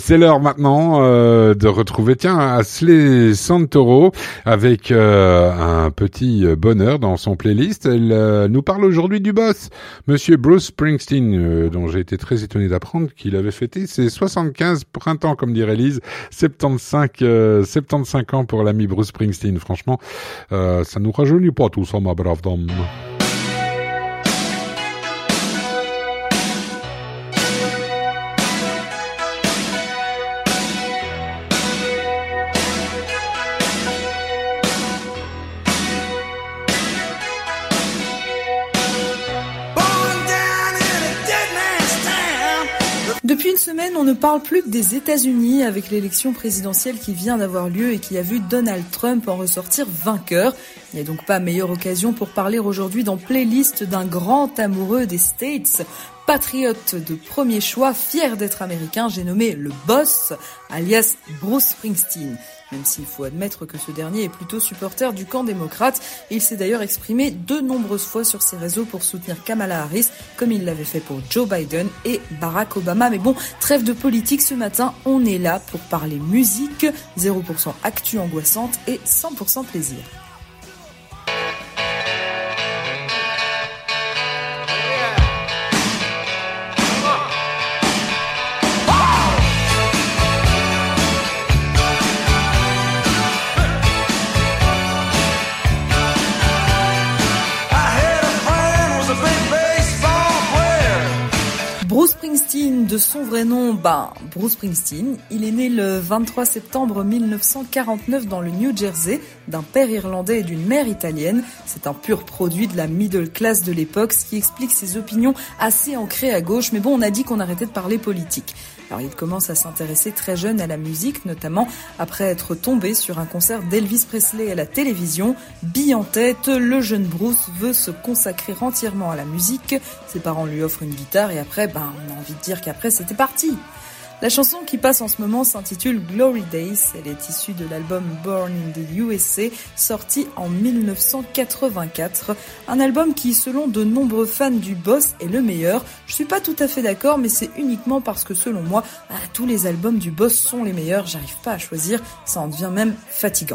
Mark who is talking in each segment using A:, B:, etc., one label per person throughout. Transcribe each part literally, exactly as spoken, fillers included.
A: C'est l'heure maintenant euh, de retrouver, tiens, Ashley Santoro avec euh, un petit bonheur dans son playlist. Elle euh, nous parle aujourd'hui du boss, Monsieur Bruce Springsteen, euh, dont j'ai été très étonné d'apprendre qu'il avait fêté ses soixante-quinze printemps, comme dirait Lise, soixante-quinze, euh, soixante-quinze ans pour l'ami Bruce Springsteen. Franchement, euh, ça nous rajeunit pas tout ça, ma brave dame.
B: Depuis une semaine, on ne parle plus que des États-Unis avec l'élection présidentielle qui vient d'avoir lieu et qui a vu Donald Trump en ressortir vainqueur. Il n'y a donc pas meilleure occasion pour parler aujourd'hui dans Playlist d'un grand amoureux des States. Patriote de premier choix, fier d'être américain, j'ai nommé le boss, alias Bruce Springsteen. Même s'il faut admettre que ce dernier est plutôt supporter du camp démocrate. Il s'est d'ailleurs exprimé de nombreuses fois sur ses réseaux pour soutenir Kamala Harris, comme il l'avait fait pour Joe Biden et Barack Obama. Mais bon, trêve de politique ce matin, on est là pour parler musique, zéro pour cent actu angoissante et cent pour cent plaisir. Bruce Springsteen, de son vrai nom, ben, Bruce Springsteen. Il est né le vingt-trois septembre mille neuf cent quarante-neuf dans le New Jersey, d'un père irlandais et d'une mère italienne. C'est un pur produit de la middle class de l'époque, ce qui explique ses opinions assez ancrées à gauche. Mais bon, on a dit qu'on arrêtait de parler politique. Alors il commence à s'intéresser très jeune à la musique, notamment après être tombé sur un concert d'Elvis Presley à la télévision. Bille en tête, le jeune Bruce veut se consacrer entièrement à la musique. Ses parents lui offrent une guitare et après, ben, on a envie de dire qu'après c'était parti. La chanson qui passe en ce moment s'intitule Glory Days. Elle est issue de l'album Born in the U S A, sorti en mille neuf cent quatre-vingt-quatre. Un album qui, selon de nombreux fans du boss, est le meilleur. Je suis pas tout à fait d'accord, mais c'est uniquement parce que, selon moi, bah, tous les albums du boss sont les meilleurs. J'arrive pas à choisir, ça en devient même fatigant.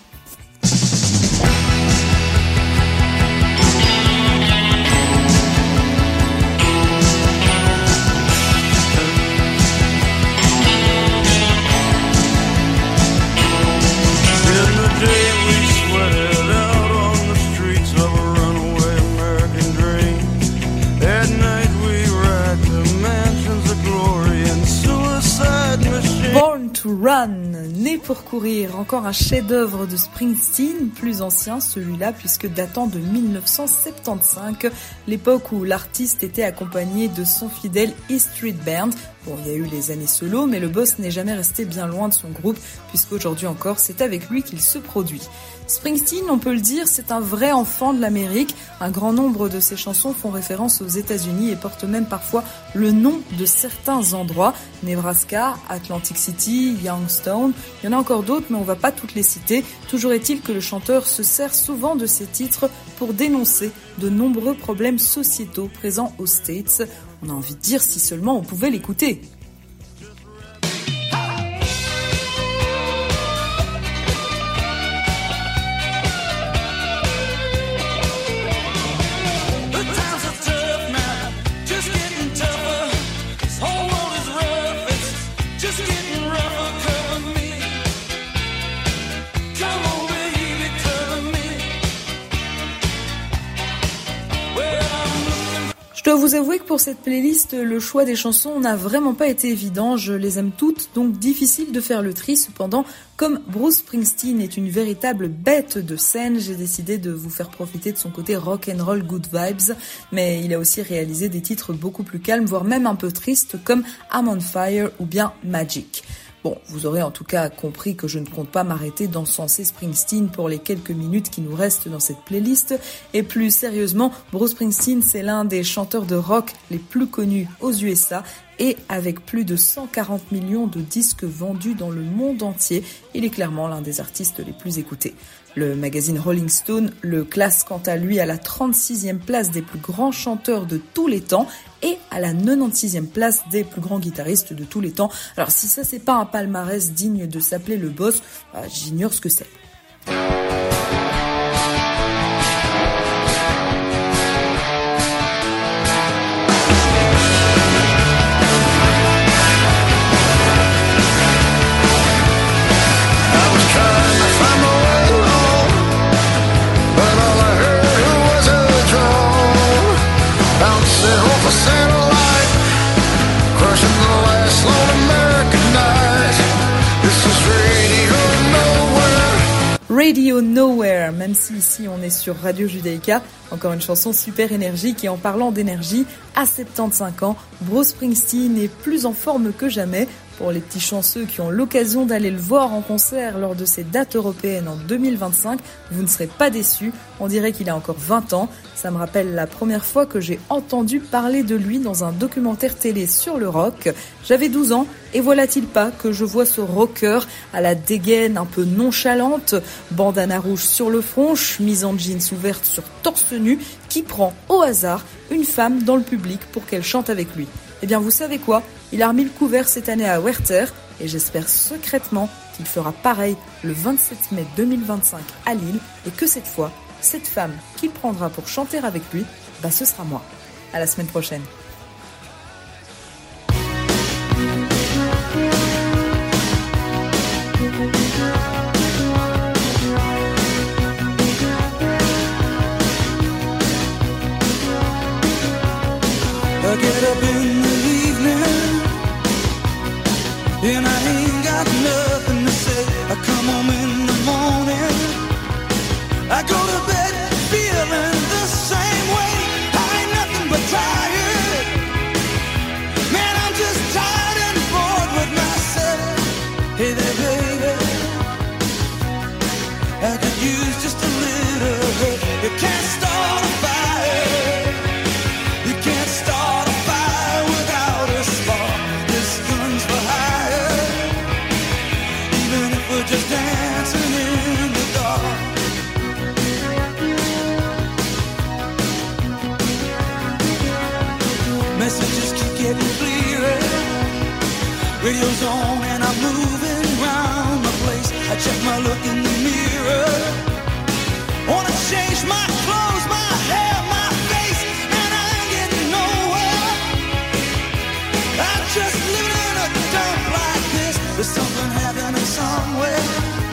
B: Run, né pour courir, encore un chef-d'œuvre de Springsteen, plus ancien celui-là puisque datant de mille neuf cent soixante-quinze, l'époque où l'artiste était accompagné de son fidèle E Street Band. Bon, il y a eu les années solo, mais le boss n'est jamais resté bien loin de son groupe, puisqu'aujourd'hui encore, c'est avec lui qu'il se produit. Springsteen, on peut le dire, c'est un vrai enfant de l'Amérique. Un grand nombre de ses chansons font référence aux États-Unis et portent même parfois le nom de certains endroits. Nebraska, Atlantic City, Youngstown, il y en a encore d'autres, mais on va pas toutes les citer. Toujours est-il que le chanteur se sert souvent de ces titres pour dénoncer de nombreux problèmes sociétaux présents aux States. On a envie de dire si seulement on pouvait l'écouter. Je dois vous avouer que pour cette playlist, le choix des chansons n'a vraiment pas été évident. Je les aime toutes, donc difficile de faire le tri. Cependant, comme Bruce Springsteen est une véritable bête de scène, j'ai décidé de vous faire profiter de son côté rock and roll good vibes. Mais il a aussi réalisé des titres beaucoup plus calmes, voire même un peu tristes, comme I'm on Fire ou bien Magic. Bon, vous aurez en tout cas compris que je ne compte pas m'arrêter d'encenser Springsteen pour les quelques minutes qui nous restent dans cette playlist. Et plus sérieusement, Bruce Springsteen, c'est l'un des chanteurs de rock les plus connus aux U S A. Et avec plus de cent quarante millions de disques vendus dans le monde entier, il est clairement l'un des artistes les plus écoutés. Le magazine Rolling Stone le classe quant à lui à la trente-sixième place des plus grands chanteurs de tous les temps. et à la quatre-vingt-dixième place des plus grands guitaristes de tous les temps. Alors si ça c'est pas un palmarès digne de s'appeler le boss, bah, j'ignore ce que c'est. Radio Nowhere, même si ici on est sur Radio Judaïka, encore une chanson super énergique et en parlant d'énergie, à soixante-quinze ans, Bruce Springsteen est plus en forme que jamais. Pour les petits chanceux qui ont l'occasion d'aller le voir en concert lors de ses dates européennes en deux mille vingt-cinq, vous ne serez pas déçus, on dirait qu'il a encore vingt ans. Ça me rappelle la première fois que j'ai entendu parler de lui dans un documentaire télé sur le rock. J'avais douze ans et voilà-t-il pas que je vois ce rocker à la dégaine un peu nonchalante, bandana rouge sur le front, chemise en jeans ouverte sur torse nu, qui prend au hasard une femme dans le public pour qu'elle chante avec lui. Eh bien vous savez quoi ? Il a remis le couvert cette année à Werther et j'espère secrètement qu'il fera pareil le vingt-sept mai deux mille vingt-cinq à Lille et que cette fois, cette femme qu'il prendra pour chanter avec lui, bah ce sera moi. À la semaine prochaine.
C: I get up in the evening and I ain't got nothing to say. I come home in the morning, I go to bed feeling the same way. I ain't nothing but tired, man, I'm just tired and bored with myself. Hey there baby, I could use just a little help. You can't start a fire, you can't start a fire without a spark. This gun's for hire, even if we're just dancing in the dark. Messages keep getting clearer, radio's on and I'm moving around the place. I check my look in the mirror, wanna change my clothes, my hair, my face, and I ain't getting nowhere. I'm just living in a dump like this. There's something happening somewhere,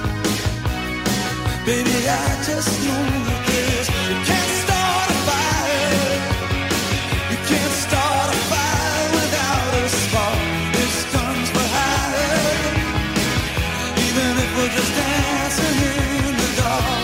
C: baby, I just know that this. You can't start a fire, you can't start a fire without a spark. This gun's for hire, even if we're just dancing in the dark.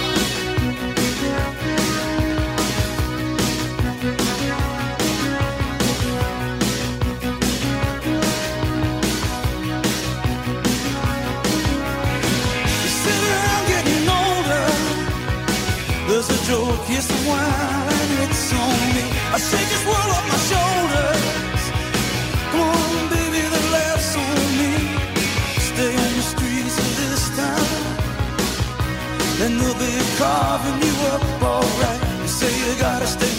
C: You sit around getting older, there's a joke, here's some wine, and it's on me. I shake this world off my shoulders. Come on, baby, the laughs on me. Stay on the streets of this town, then they'll be carving you up alright. You say you gotta stay